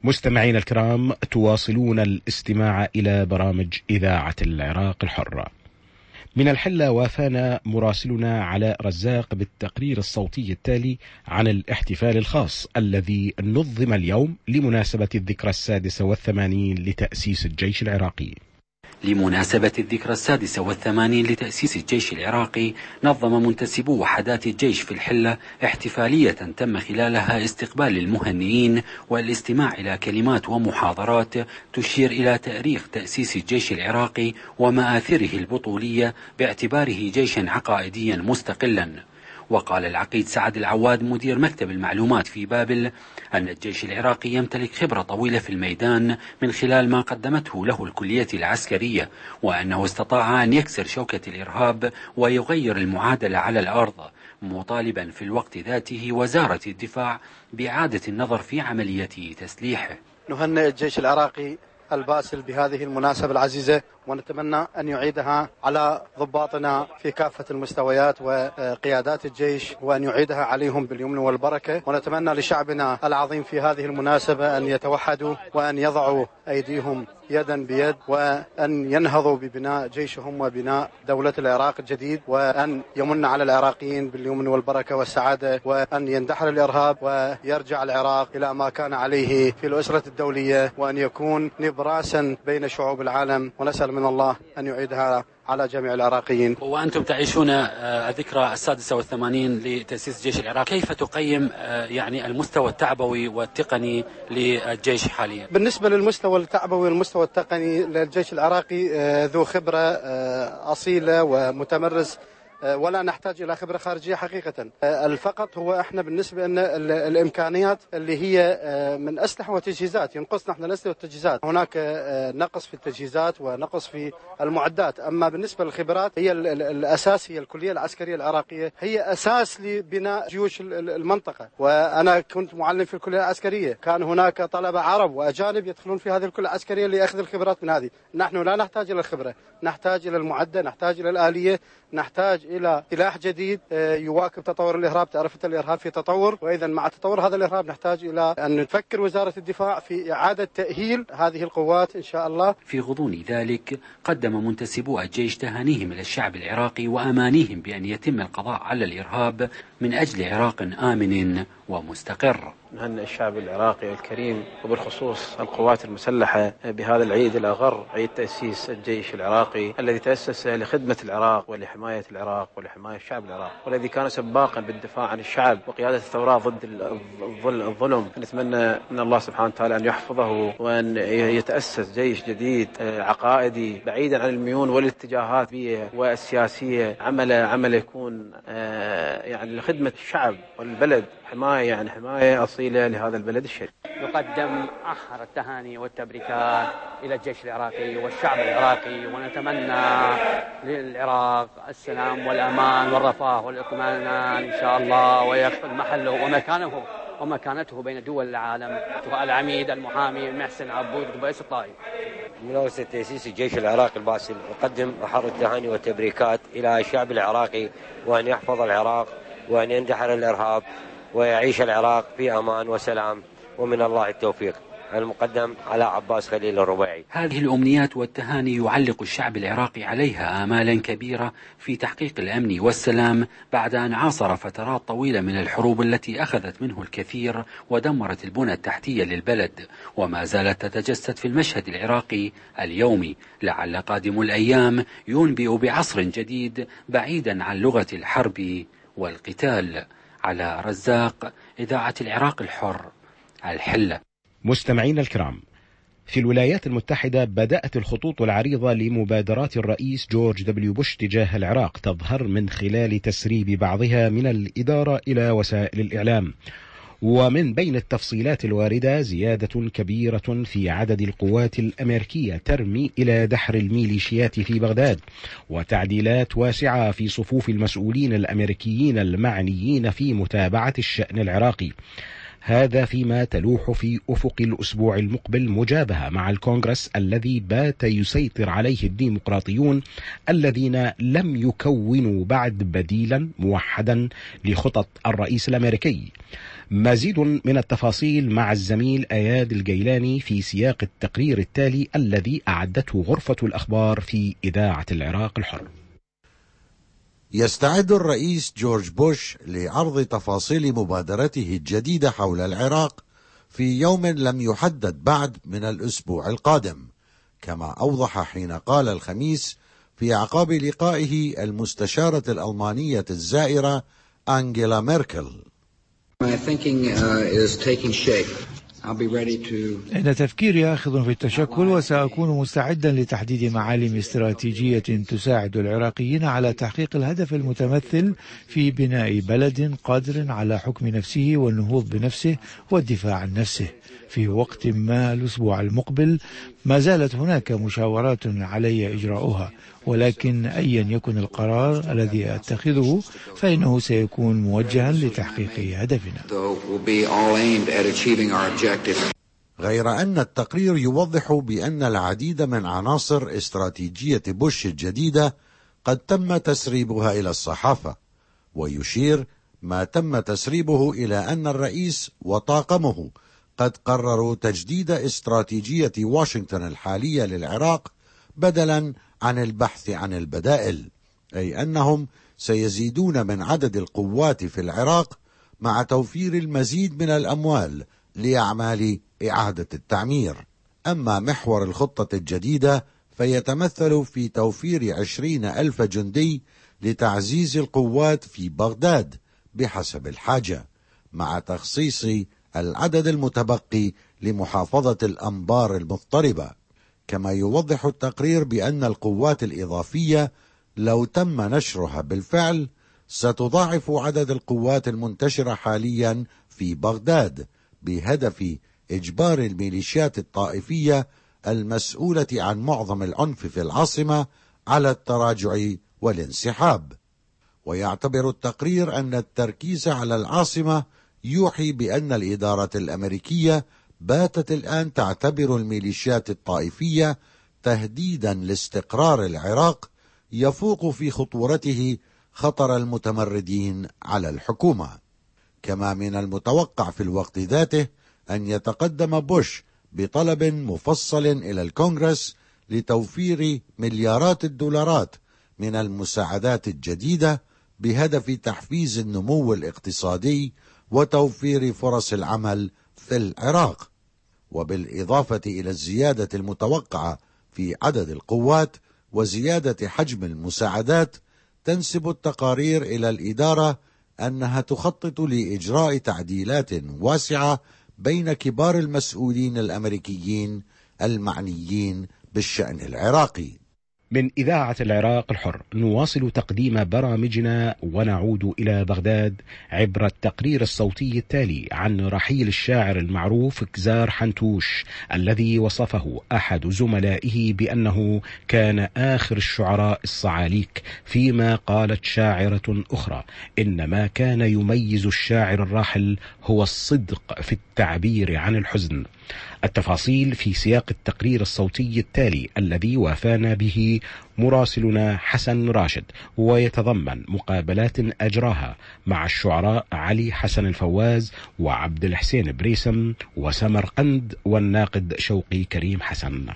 مستمعين الكرام، تواصلون الاستماع إلى برامج إذاعة العراق الحرة. من الحلة وافانا مراسلنا علاء رزاق بالتقرير الصوتي التالي عن الاحتفال الخاص الذي نظم اليوم لمناسبة الذكرى 86 لتأسيس الجيش العراقي. لمناسبة الذكرى 86 لتأسيس الجيش العراقي، نظم منتسبو وحدات الجيش في الحلة احتفالية تم خلالها استقبال المهنئين والاستماع إلى كلمات ومحاضرات تشير إلى تاريخ تأسيس الجيش العراقي ومآثره البطولية باعتباره جيشا عقائديا مستقلا. وقال العقيد سعد العواد مدير مكتب المعلومات في بابل أن الجيش العراقي يمتلك خبرة طويلة في الميدان من خلال ما قدمته له الكلية العسكرية، وأنه استطاع أن يكسر شوكة الإرهاب ويغير المعادلة على الأرض، مطالبا في الوقت ذاته وزارة الدفاع بإعادة النظر في عملية تسليحه. نهنئ الجيش العراقي الباسل بهذه المناسبة العزيزة، ونتمنى أن يعيدها على ضباطنا في كافة المستويات وقيادات الجيش، وأن يعيدها عليهم باليمن والبركة. ونتمنى لشعبنا العظيم في هذه المناسبة أن يتوحدوا وأن يضعوا أيديهم يدا بيد، وأن ينهضوا ببناء جيشهم وبناء دولة العراق الجديد، وأن يمن على العراقيين باليمن والبركة والسعادة، وأن يندحر الإرهاب ويرجع العراق إلى ما كان عليه في الأسرة الدولية، وأن يكون نبراسا بين شعوب العالم. ونسأل من الله أن يعيدها على جميع العراقيين. وأنتم تعيشون الذكرى 86 لتأسيس الجيش العراقي، كيف تقيم يعني المستوى التعبوي والتقني للجيش حاليا؟ بالنسبة للمستوى التعبوي والمستوى التقني للجيش العراقي ذو خبرة أصيلة ومتمرس، ولا نحتاج إلى خبرة خارجية حقيقة. الفقط هو إحنا بالنسبة أن الإمكانيات اللي هي من أسلحة وتجهيزات، ينقصنا إحنا الأسلحة والتجهيزات، هناك نقص في التجهيزات ونقص في المعدات. أما بالنسبة للخبرات هي الأساس، هي الكلية العسكرية العراقية هي أساس لبناء جيوش المنطقة. وأنا كنت معلم في الكلية العسكرية، كان هناك طلبة عرب وأجانب يدخلون في هذه الكلية العسكرية لأخذ الخبرات من هذه. نحن لا نحتاج إلى الخبرة، نحتاج إلى المعدة، نحتاج إلى الآلية، نحتاج إلى سلاح جديد يواكب تطور الإرهاب. تعرف الإرهاب في تطور، وإذا مع تطور هذا الإرهاب نحتاج إلى أن تفكر وزارة الدفاع في إعادة تأهيل هذه القوات إن شاء الله. في غضون ذلك قدم منتسبو الجيش تهانيهم إلى الشعب العراقي وأمانيهم بأن يتم القضاء على الإرهاب من أجل عراق آمن ومستقر. نهنئ الشعب العراقي الكريم وبالخصوص القوات المسلحة بهذا العيد الأغر، عيد تأسيس الجيش العراقي الذي تأسس لخدمة العراق ولحماية العراق ولحماية الشعب العراقي، والذي كان سباقا بالدفاع عن الشعب وقيادة الثورات ضد الظلم. نتمنى من الله سبحانه وتعالى أن يحفظه وأن يتأسس جيش جديد عقائدي بعيدا عن الميول والاتجاهات والسياسية، عمل يكون يعني لخدمة الشعب والبلد، حماية أصيلة لهذا البلد الشريف. نقدم أحر التهاني والتبريكات إلى الجيش العراقي والشعب العراقي، ونتمنى للعراق السلام والأمان والرفاه والاطمئنان إن شاء الله، ويحفظ محله ومكانته بين دول العالم. العميد المحامي محسن عبود قبيس الطائي. بمناسبة تأسيس الجيش العراقي الباسل، أقدم أحر التهاني والتبريكات إلى الشعب العراقي، وأن يحفظ العراق وأن يندحر الإرهاب ويعيش العراق في أمان وسلام، ومن الله التوفيق. المقدم على عباس خليل الربيعي. هذه الأمنيات والتهاني يعلق الشعب العراقي عليها آمالا كبيرة في تحقيق الأمن والسلام بعد أن عاصر فترات طويلة من الحروب التي أخذت منه الكثير ودمرت البنى التحتية للبلد، وما زالت تتجسد في المشهد العراقي اليومي. لعل قادم الأيام ينبئ بعصر جديد بعيدا عن لغة الحرب والقتال. على رزاق، إذاعة العراق الحر، الحلة. مستمعين الكرام، في الولايات المتحدة بدأت الخطوط العريضة لمبادرات الرئيس جورج دبليو بوش تجاه العراق تظهر من خلال تسريب بعضها من الإدارة إلى وسائل الإعلام. ومن بين التفصيلات الواردة زيادة كبيرة في عدد القوات الأمريكية ترمي إلى دحر الميليشيات في بغداد، وتعديلات واسعة في صفوف المسؤولين الأمريكيين المعنيين في متابعة الشأن العراقي. هذا فيما تلوح في أفق الأسبوع المقبل مجابهة مع الكونغرس الذي بات يسيطر عليه الديمقراطيون الذين لم يكونوا بعد بديلا موحدا لخطط الرئيس الأمريكي. مزيد من التفاصيل مع الزميل أياد الجيلاني في سياق التقرير التالي الذي أعدته غرفة الأخبار في إذاعة العراق الحر. يستعد الرئيس جورج بوش لعرض تفاصيل مبادرته الجديدة حول العراق في يوم لم يحدد بعد من الأسبوع القادم، كما أوضح حين قال الخميس في أعقاب لقائه المستشارة الألمانية الزائرة أنجيلا ميركل: إن تفكيري آخذ في التشكل، وسأكون مستعدا لتحديد معالم استراتيجية تساعد العراقيين على تحقيق الهدف المتمثل في بناء بلد قادر على حكم نفسه والنهوض بنفسه والدفاع عن نفسه. في وقت ما الأسبوع المقبل ما زالت هناك مشاورات علي إجراؤها، ولكن أيا يكن القرار الذي أتخذه فإنه سيكون موجها لتحقيق هدفنا. غير أن التقرير يوضح بأن العديد من عناصر استراتيجية بوش الجديدة قد تم تسريبها إلى الصحافة، ويشير ما تم تسريبه إلى أن الرئيس وطاقمه قد قرروا تجديد استراتيجية واشنطن الحالية للعراق بدلا عن البحث عن البدائل، أي أنهم سيزيدون من عدد القوات في العراق مع توفير المزيد من الأموال لأعمال إعادة التعمير. أما محور الخطة الجديدة فيتمثل في توفير 20,000 جندي لتعزيز القوات في بغداد بحسب الحاجة، مع تخصيص العدد المتبقي لمحافظة الأنبار المضطربة. كما يوضح التقرير بأن القوات الإضافية لو تم نشرها بالفعل ستضاعف عدد القوات المنتشرة حاليا في بغداد بهدف إجبار الميليشيات الطائفية المسؤولة عن معظم العنف في العاصمة على التراجع والانسحاب. ويعتبر التقرير أن التركيز على العاصمة يوحي بأن الإدارة الأمريكية باتت الآن تعتبر الميليشيات الطائفية تهديدا لاستقرار العراق يفوق في خطورته خطر المتمردين على الحكومة. كما من المتوقع في الوقت ذاته أن يتقدم بوش بطلب مفصل إلى الكونغرس لتوفير مليارات الدولارات من المساعدات الجديدة بهدف تحفيز النمو الاقتصادي وتوفير فرص العمل في العراق. وبالإضافة إلى الزيادة المتوقعة في عدد القوات وزيادة حجم المساعدات، تنسب التقارير إلى الإدارة أنها تخطط لإجراء تعديلات واسعة بين كبار المسؤولين الأمريكيين المعنيين بالشأن العراقي. من إذاعة العراق الحر نواصل تقديم برامجنا ونعود إلى بغداد عبر التقرير الصوتي التالي عن رحيل الشاعر المعروف كزار حنتوش، الذي وصفه أحد زملائه بأنه كان آخر الشعراء الصعاليك، فيما قالت شاعرة أخرى إن ما كان يميز الشاعر الراحل هو الصدق في التعبير عن الحزن. التفاصيل في سياق التقرير الصوتي التالي الذي وافانا به مراسلنا حسن راشد، ويتضمن مقابلات أجراها مع الشعراء علي حسن الفواز وعبد الحسين بريسم وسمرقند والناقد شوقي كريم حسن.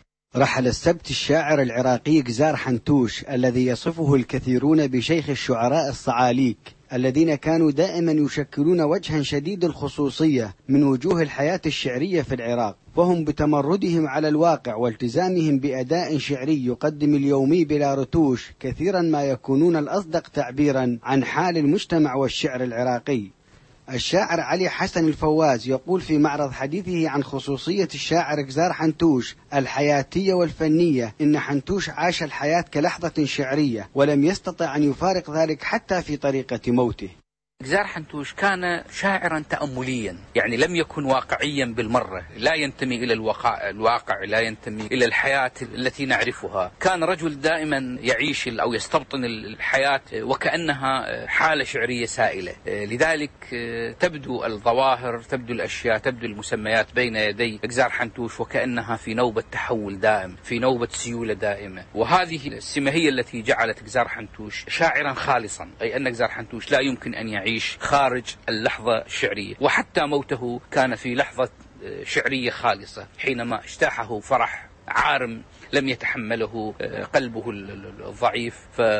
رحل السبت الشاعر العراقي كزار حنتوش الذي يصفه الكثيرون بشيخ الشعراء الصعاليك، الذين كانوا دائما يشكلون وجها شديد الخصوصية من وجوه الحياة الشعرية في العراق، وهم بتمردهم على الواقع والتزامهم بأداء شعري يقدم اليومي بلا رتوش كثيرا ما يكونون الأصدق تعبيرا عن حال المجتمع والشعر العراقي. الشاعر علي حسن الفواز يقول في معرض حديثه عن خصوصية الشاعر كزار حنتوش الحياتية والفنية إن حنتوش عاش الحياة كلحظة شعرية ولم يستطع أن يفارق ذلك حتى في طريقة موته. إجزار حنتوش كان شاعرا تأمليا، يعني لم يكن واقعيا بالمرة، لا ينتمي إلى الواقع، لا ينتمي إلى الحياة التي نعرفها. كان رجل دائما يعيش أو يستبطن الحياة وكأنها حالة شعرية سائلة. لذلك تبدو الظواهر، تبدو الأشياء، تبدو المسميات بين يدي إجزار حنتوش وكأنها في نوبة تحول دائم، في نوبة سيولة دائمة. وهذه السمة هي التي جعلت إجزار حنتوش شاعرا خالصا، أي أن إجزار حنتوش لا يمكن أن يعيش خارج اللحظة الشعرية. وحتى موته كان في لحظة شعرية خالصة، حينما اجتاحه فرح عارم لم يتحمله قلبه الضعيف،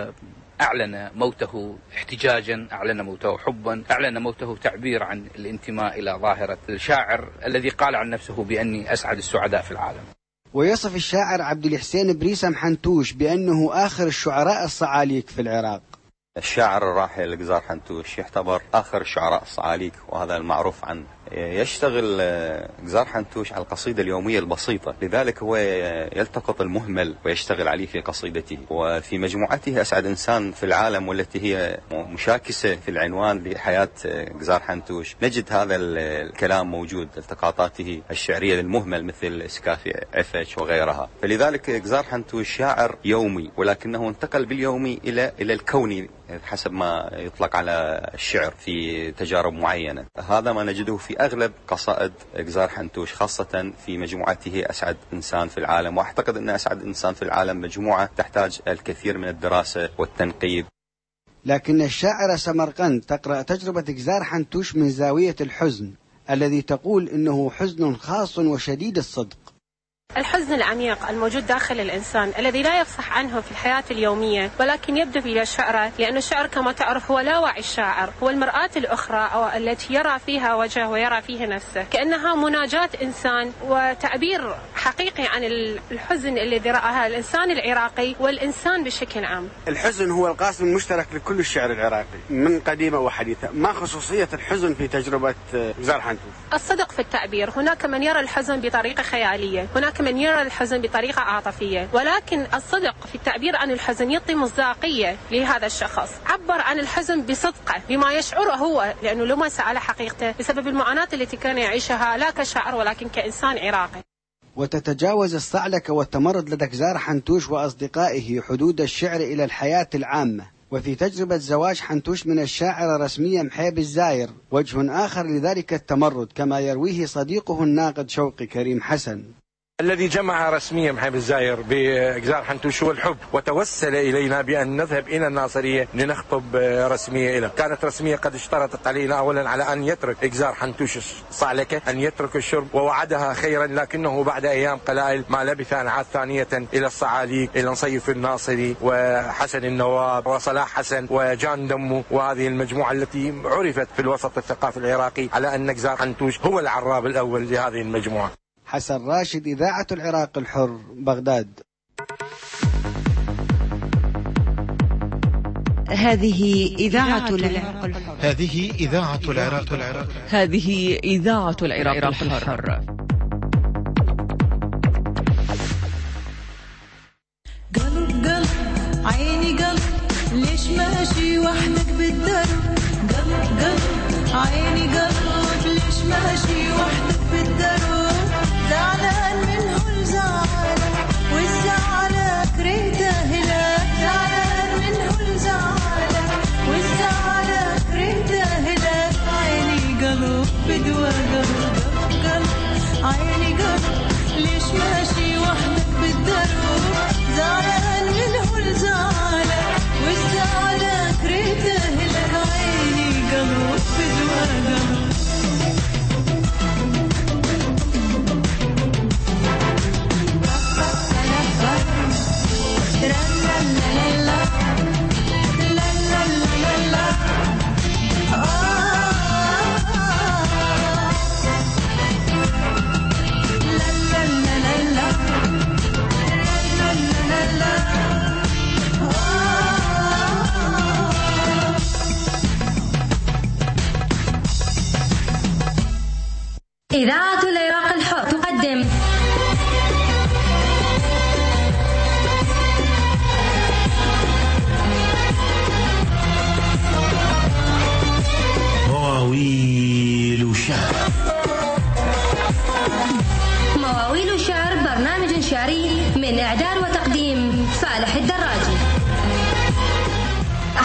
فأعلن موته احتجاجا، أعلن موته حبا، أعلن موته تعبير عن الانتماء إلى ظاهرة الشاعر الذي قال عن نفسه بأني أسعد السعداء في العالم. ويصف الشاعر عبد الحسين بريسم حنتوش بأنه آخر الشعراء الصعاليك في العراق. الشاعر الراحل إجزار حنتوش يعتبر آخر الشعراء الصعاليك، وهذا المعروف عنه. يشتغل إجزار حنتوش على القصيدة اليومية البسيطة، لذلك هو يلتقط المهمل ويشتغل عليه في قصيدته. وفي مجموعته أسعد إنسان في العالم، والتي هي مشاكسة في العنوان لحياة إجزار حنتوش، نجد هذا الكلام موجود، التقاطاته الشعرية للمهمل مثل إسكافي عفش وغيرها. فلذلك إجزار حنتوش شاعر يومي، ولكنه انتقل باليومي إلى الكوني حسب ما يطلق على الشعر في تجارب معينة. هذا ما نجده في أغلب قصائد إجزار حنتوش، خاصة في مجموعته أسعد إنسان في العالم. وأعتقد أن أسعد إنسان في العالم مجموعة تحتاج الكثير من الدراسة والتنقيب. لكن الشاعرة سمرقند تقرأ تجربة إجزار حنتوش من زاوية الحزن، الذي تقول إنه حزن خاص وشديد الصدق. الحزن العميق الموجود داخل الإنسان الذي لا يفصح عنه في الحياة اليومية، ولكن يبدو إلى الشعر، لأن الشعر كما تعرف هو لا وعي الشاعر، هو المرآة الأخرى أو التي يرى فيها وجهه ويرى فيها نفسه، كأنها مناجاة إنسان وتعبير حقيقي عن الحزن الذي رآها الإنسان العراقي والإنسان بشكل عام. الحزن هو القاسم المشترك لكل الشعر العراقي من قديمة وحديثة. ما خصوصية الحزن في تجربة إجزار حنتوش؟ الصدق في التعبير. هناك من يرى الحزن بطريقة خيالية، هناك من يرى الحزن بطريقة عاطفية، ولكن الصدق في التعبير عن الحزن يعطي مصداقية لهذا الشخص. عبر عن الحزن بصدقه بما يشعره هو، لأنه لمس على حقيقته بسبب المعاناة التي كان يعيشها لا كشاعر ولكن كإنسان عراقي. وتتجاوز الصعلكة والتمرد لدى إجزار حنتوش وأصدقائه حدود الشعر إلى الحياة العامة. وفي تجربة زواج حنتوش من الشاعرة رسمية محيب الزاير وجه آخر لذلك التمرد، كما يرويه صديقه الناقد شوقي كريم حسن. الذي جمع رسميا محيب الزاير بإجزار حنتوش هو الحب، وتوسل إلينا بأن نذهب إلى الناصرية لنخطب رسمية له. كانت رسمية قد اشترطت علينا أولا على أن يترك إجزار حنتوش الصعلكة، أن يترك الشرب، ووعدها خيرا، لكنه بعد أيام قلائل ما لبث أن عاد ثانية إلى الصعاليك، إلى نصيف الناصري وحسن النواب وصلاح حسن وجان دمو، وهذه المجموعة التي عرفت في الوسط الثقافي العراقي على أن إجزار حنتوش هو العراب الأول لهذه المجموعة. حسن راشد، إذاعة العراق الحر، بغداد. هذه إذاعة العراق الحر. هذه إذاعة العراق الحر. هذه إذاعة العراق الحر. قلب قلب عيني قلب، ليش ماشي وحدك بالدرب؟ قلب قلب عيني قلب، ليش ماشي وحدك بالدرب؟ زعلان منه الزعل والزعل كرهته هلاك، زعلان منه الزعل والزعل كرهته هلاك. عيني قلب بدوى قلب قلب عيني قلب، ليش ماشي وحدك بالدرب؟ زعلان منه الزعل والزعل كرهته هلاك. عيني قلب بدوى قلب. إذاعة العراق الحر تقدم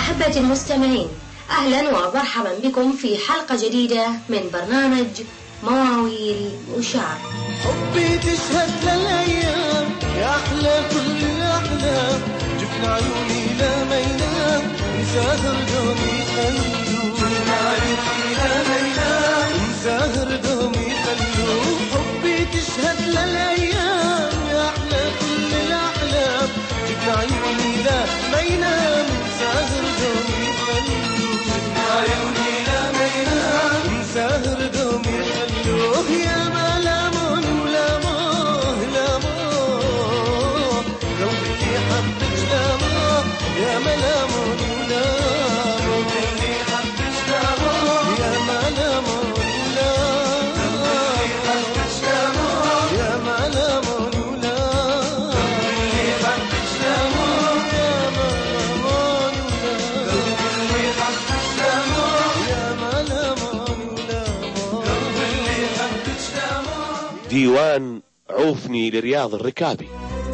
أحبتي المستمعين، أهلا ومرحبا بكم في حلقة جديدة من برنامج مواويل وشعر. حبي تشهد للأيام يا أحلى كل الأحلام، جفن عيوني لا ما ينام مساهر دومي خلو، جفن عيوني لا ما ينام مساهر دومي خلو. حبي تشهد للأيام يا أحلى كل الأحلام، جفن عيوني لا ما ينام مساهر دومي خلو، جفن عيوني لا ما ينام مساهر دومي خلو. يا ملامون ولاموه لاموه لو بدي حبك لاموه، يا ملامون ولاموه لو بدي حبك لاموه، يا ملامون ولاموه يا ملامون ولاموه لو بدي حبك لاموه، يا ملامون ولاموه لو بدي حبك لاموه، يا ملامون ولاموه لو بدي حبك لاموه. ديوان عوفني لرياض الركابي.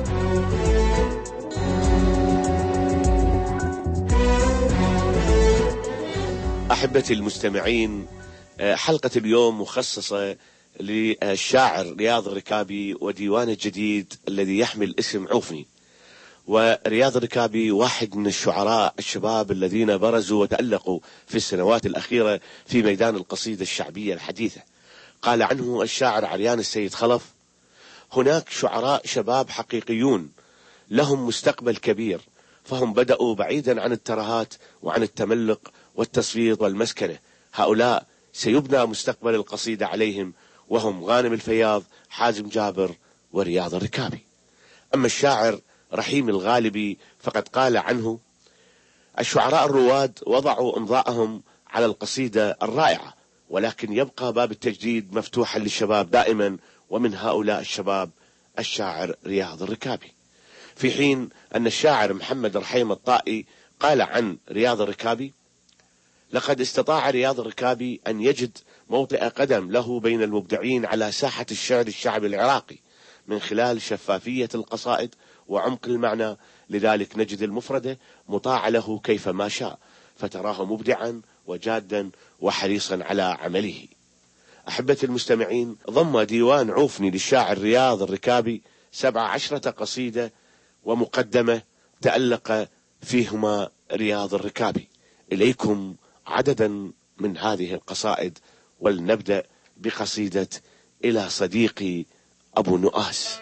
أحبتي المستمعين، حلقة اليوم مخصصة للشاعر رياض الركابي وديوانه الجديد الذي يحمل اسم عوفني. ورياض الركابي واحد من الشعراء الشباب الذين برزوا وتألقوا في السنوات الأخيرة في ميدان القصيدة الشعبية الحديثة. قال عنه الشاعر عريان السيد خلف: هناك شعراء شباب حقيقيون لهم مستقبل كبير، فهم بدأوا بعيدا عن الترهات وعن التملق والتصفيط والمسكنة. هؤلاء سيبنى مستقبل القصيدة عليهم، وهم غانم الفياض، حازم جابر، ورياض الركابي. أما الشاعر رحيم الغالبي فقد قال عنه: الشعراء الرواد وضعوا امضاءهم على القصيدة الرائعة، ولكن يبقى باب التجديد مفتوحا للشباب دائما، ومن هؤلاء الشباب الشاعر رياض الركابي. في حين أن الشاعر محمد رحيم الطائي قال عن رياض الركابي: لقد استطاع رياض الركابي أن يجد موطئ قدم له بين المبدعين على ساحة الشعر الشعبي العراقي من خلال شفافية القصائد وعمق المعنى، لذلك نجد المفردة مطاع له كيفما شاء، فتراه مبدعا وجادا وحريصا على عمله. أحبتي المستمعين، ضم ديوان عوفني للشاعر رياض الركابي 17 قصيدة ومقدمة تألق فيهما رياض الركابي. إليكم عددا من هذه القصائد، ولنبدأ بقصيدة إلى صديقي أبو نؤاس.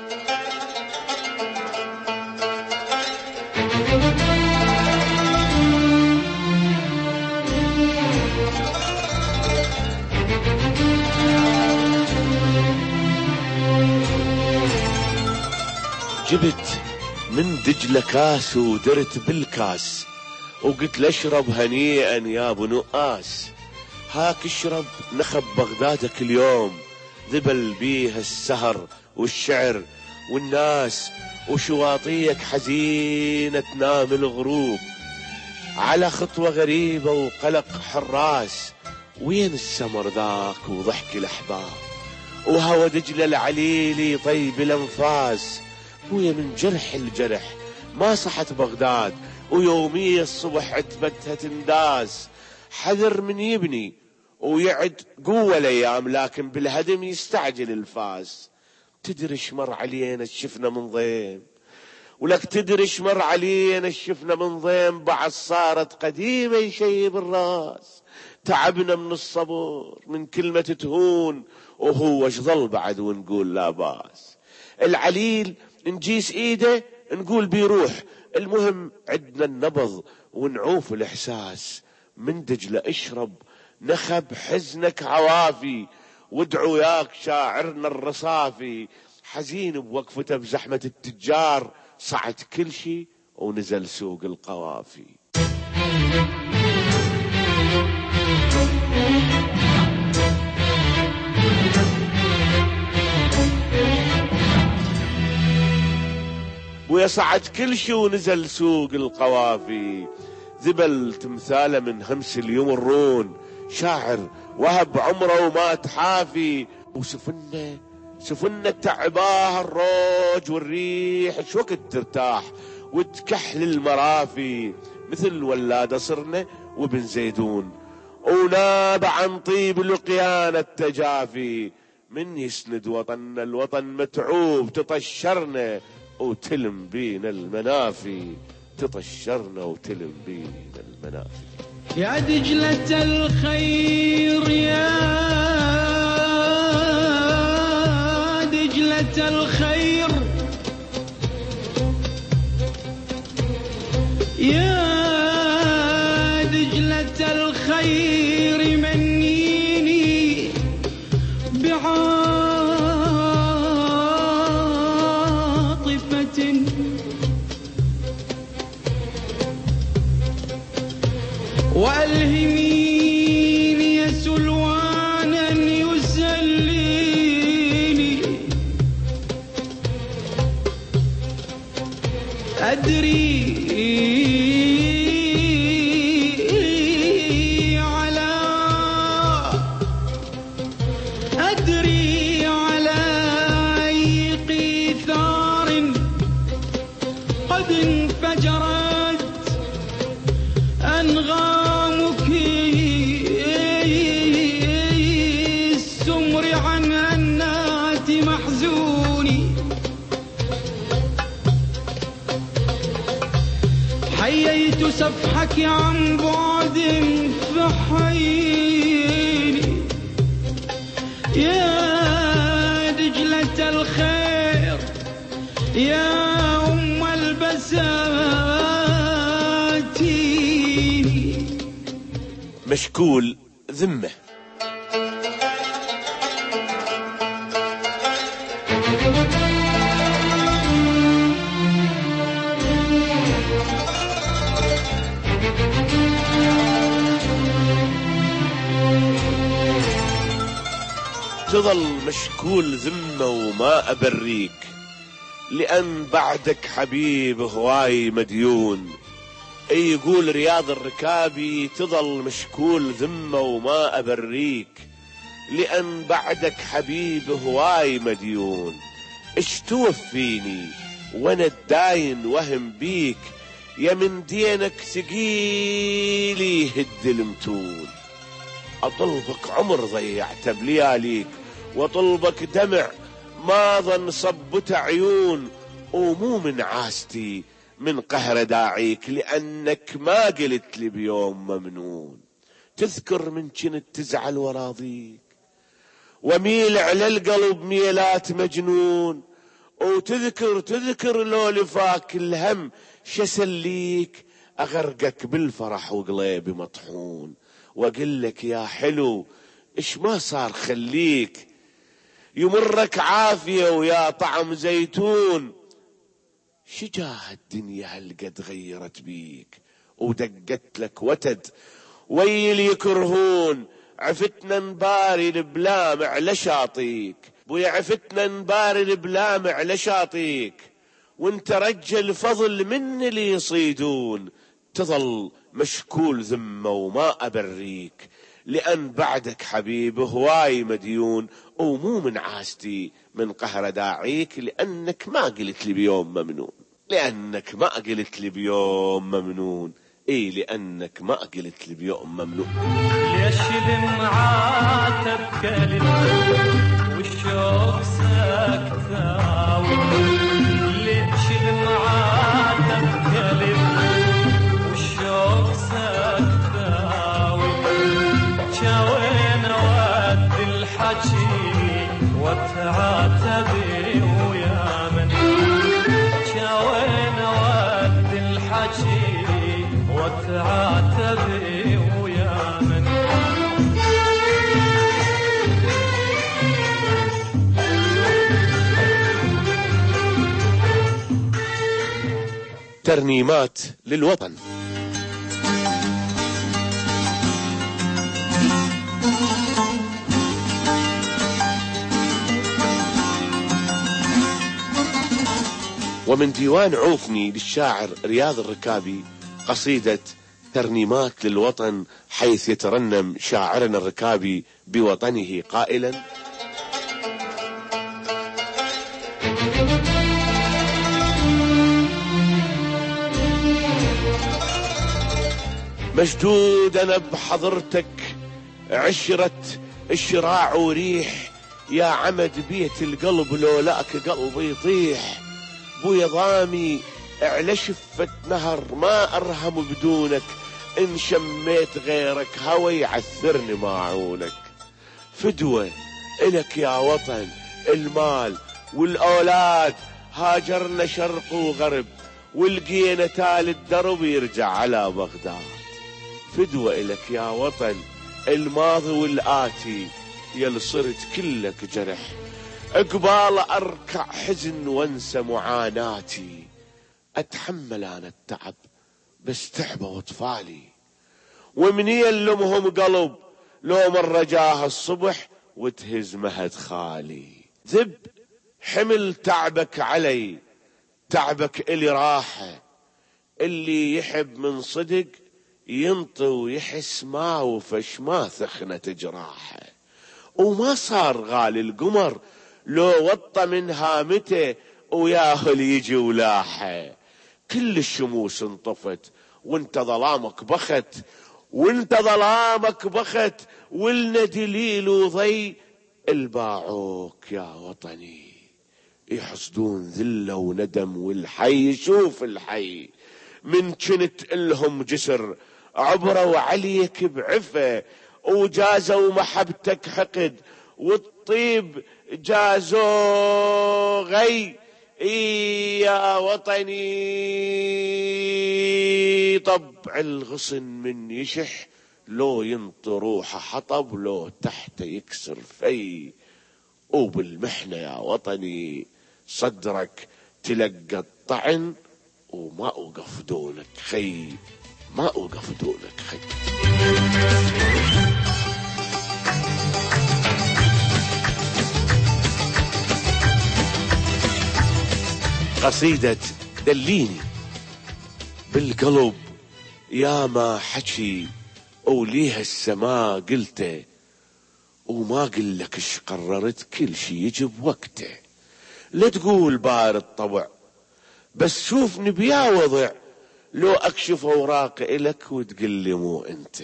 جبت من دجلة كاس ودرت بالكاس، وقلت لاشرب هنيئا يا ابو نؤاس. هاك اشرب نخب بغدادك اليوم، ذبل بيها السهر والشعر والناس، وشواطيك حزينة تنام الغروب على خطوة غريبة وقلق حراس. وين السمر ذاك وضحك الأحباب، وهوى دجلة العليلي طيب الأنفاس. بويا من جرح الجرح ما صحت بغداد، ويومية الصبح عتبتها تنداس. حذر من يبني ويعد قوة الأيام، لكن بالهدم يستعجل الفاس. تدري شمر علينا الشفنا من ضيم، ولك تدري شمر علينا الشفنا من ضيم، بعد صارت قديمة يشيب الراس. تعبنا من الصبر من كلمة تهون، وهو ظل بعد ونقول لا باس. العليل نجيس ايده نقول بيروح، المهم عدنا النبض ونعوف الإحساس. من دجلة اشرب نخب حزنك عوافي، وادعو ياك شاعرنا الرصافي. حزين بوقفته بزحمة التجار، صعد كل شي ونزل سوق القوافي. ويصعد كل شي ونزل سوق القوافي. ذبل تمثاله من همس اليمرون، شاعر وهب عمره وما تحافي. وسفنة تعباه الروج والريح، شوقت ترتاح وتكحل المرافي. مثل ولادة صرنا وبن زيدون، وناب عن طيب لقيان التجافي، من يسند وطننا الوطن متعوب تطشرنا وتلم بينا المنافي، تطشرنا وتلم بينا المنافي. يا دجلة الخير يا دجلة الخير يا دجلة الخير منيني بعاطفة وألهميني يا سلوانا يسليني، أدري على أي قيثار قد انفجرت أنغامك السمر عن أنات محزوني، حييت سفحك عن بعد فحييني، يا دجلة الخير يا أم البساتين. مشكول ذمه. تظل مشكول ذمه وما أبريك، لأن بعدك حبيب هواي مديون. يقول رياض الركابي تظل مشكول ذمه وما أبريك، لأن بعدك حبيب هواي مديون. اش توفيني وانا الداين وهم بيك، يا من دينك ثقيلي هد المتون. أطلبك عمر ضيعت بلياليك، وطلبك دمع ما ظن صبت عيون، ومو من عاستي من قهر داعيك، لأنك ما قلت لي بيوم ممنون. تذكر من كنت تزعل وراضيك، وميل على القلب ميلات مجنون، وتذكر لو لفاك الهم شسليك، أغرقك بالفرح وقلبي مطحون. وأقول لك يا حلو إيش ما صار خليك، يمرك عافية ويا طعم زيتون. شجاه الدنيا هالقد غيرت بيك، ودقت لك وتد ويل يكرهون. عفتنا نباري البلامع لشاطيك، بويا عفتنا نباري البلامع لشاطيك، وانت رجل فضل من اللي يصيدون. تظل مشكول ذمه وما أبريك، لأن بعدك حبيب هواي مديون، ومو من عاستي من قهر داعيك، لأنك ما قلت لي بيوم ممنون. لأنك ما قلت لي بيوم ممنون. إيه لأنك ما قلت لي بيوم ممنون. ليش دمعات بكلمة والشوق ساكتاوي، ليش دمعات بكلمة والشوق ساكتاوي، شاوين ود الحكي وتعاتبي ويا من، شاوين ود الحكي وتعاتبي ويا من. ترنيمات للوطن. ومن ديوان عوفني للشاعر رياض الركابي قصيدة ترنيمات للوطن، حيث يترنم شاعرنا الركابي بوطنه قائلا: مشدود أنا بحضرتك عشرة الشراع وريح، يا عمد بيت القلب لولاك قلبي يطيح. بويا ضامي على شفة نهر ما أرهم بدونك، إن شميت غيرك هوا يعثرني معونك. فدوة إلك يا وطن المال والأولاد، هاجرنا شرق وغرب ولقينا تالي الدرب يرجع على بغداد. فدوة إلك يا وطن الماضي والآتي، يل صرت كلك جرح، اقبال أركع حزن وانسى معاناتي. أتحمل أنا التعب بس تعبوا أطفالي، ومني يلمهم قلب لو مرة جاه الصبح وتهز مهد خالي. ذب حمل تعبك علي، تعبك إلي راحة، اللي يحب من صدق ينطي ويحس ما وفش ما ثخنة جراحه. وما صار غالي القمر لو وطى من هامته وياهل يجي ولاحه. كل الشموس انطفت وانت ظلامك بخت، وانت ظلامك بخت، ولنا دليل وضي الباعوك يا وطني. يحصدون ذلة وندم والحي يشوف الحي، من كنت إلهم جسر عبروا عليك بعفة، وجازوا محبتك حقد والطيب جازوا غي. يا وطني طبع الغصن من يشح، لو ينطي روحه حطب لو تحت يكسر في. وبالمحنة يا وطني صدرك تلقى الطعن، وما أوقف دونك خي، ما أوقف دونك خي. قصيدة دليني بالقلب يا ما حكي، وليها السماء قلته، وما قلك اش قررت، كل شي يجي بوقته. لا تقول بارد طبع بس شوفني بيا وضع، لو اكشف اوراق الك وتقلي مو انت.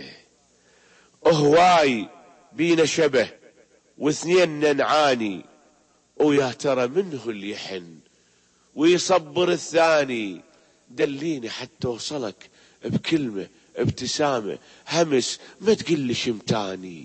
هواي بينا شبه واثنين نعاني، ويا ترى منه اللي يحن ويصبر الثاني. دليني حتى اوصلك بكلمة ابتسامة همس، ما تقلي شمتاني.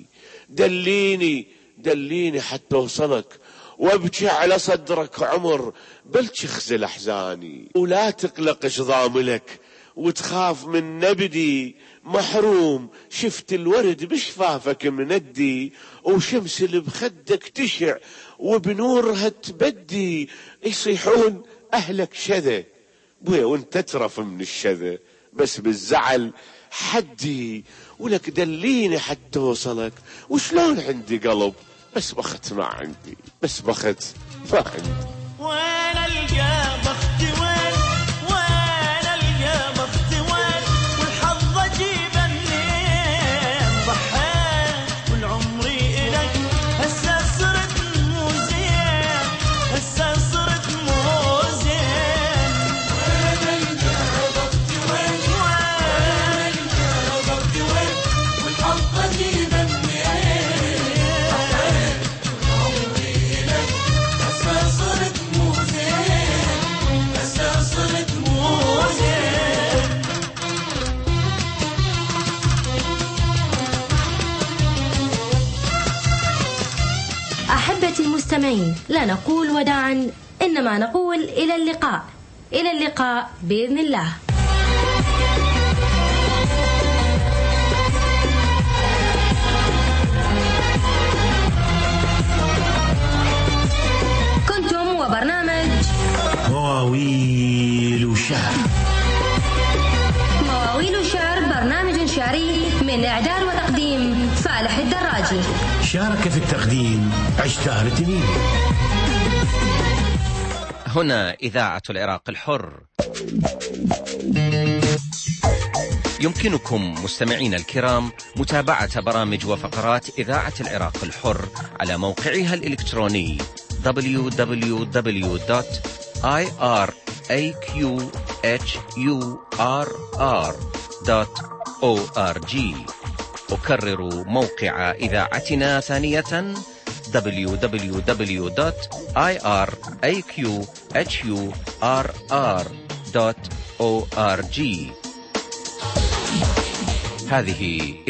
دليني حتى اوصلك وابكي على صدرك عمر بلش خزل احزاني. ولا تقلق ضاملك وتخاف من نبدي، محروم شفت الورد بشفافك مندي، وشمس اللي بخدك تشع وبنورها تبدي. يصيحون اهلك شذا بويا وانت تترف من الشذا، بس بالزعل حدي. ولك دليني حتى وصلك، وشلون عندي قلب بس بخت ما عندي، بس بخت ما عندي. وين القى بختي وين، وين القى بختي وين، والحظ اجيب منين. ضحيت كل عمري الك هسه صرت مو زين، هسه صرت مو زين. وين القى بختي وين، وين القى بختي وين، والحظ اجيب منين. ضحيت كل عمري الك هسه صرت مو زين، هسه صرت مو زين. أحبتي المستمعين، لا نقول وداعا إنما نقول إلى اللقاء، إلى اللقاء بإذن الله. كنتم وبرنامج مواويل وشعر. مواويل وشعر، برنامج شعري من إعداد وتقديم فالح الدراجي. شارك في التقديم عشتار تنين. هنا إذاعة العراق الحر. يمكنكم مستمعين الكرام متابعة برامج وفقرات إذاعة العراق الحر على موقعها الإلكتروني www.iraqhurr.org. أكرر موقع إذاعتنا ثانية www.iraqhurr.org. هذه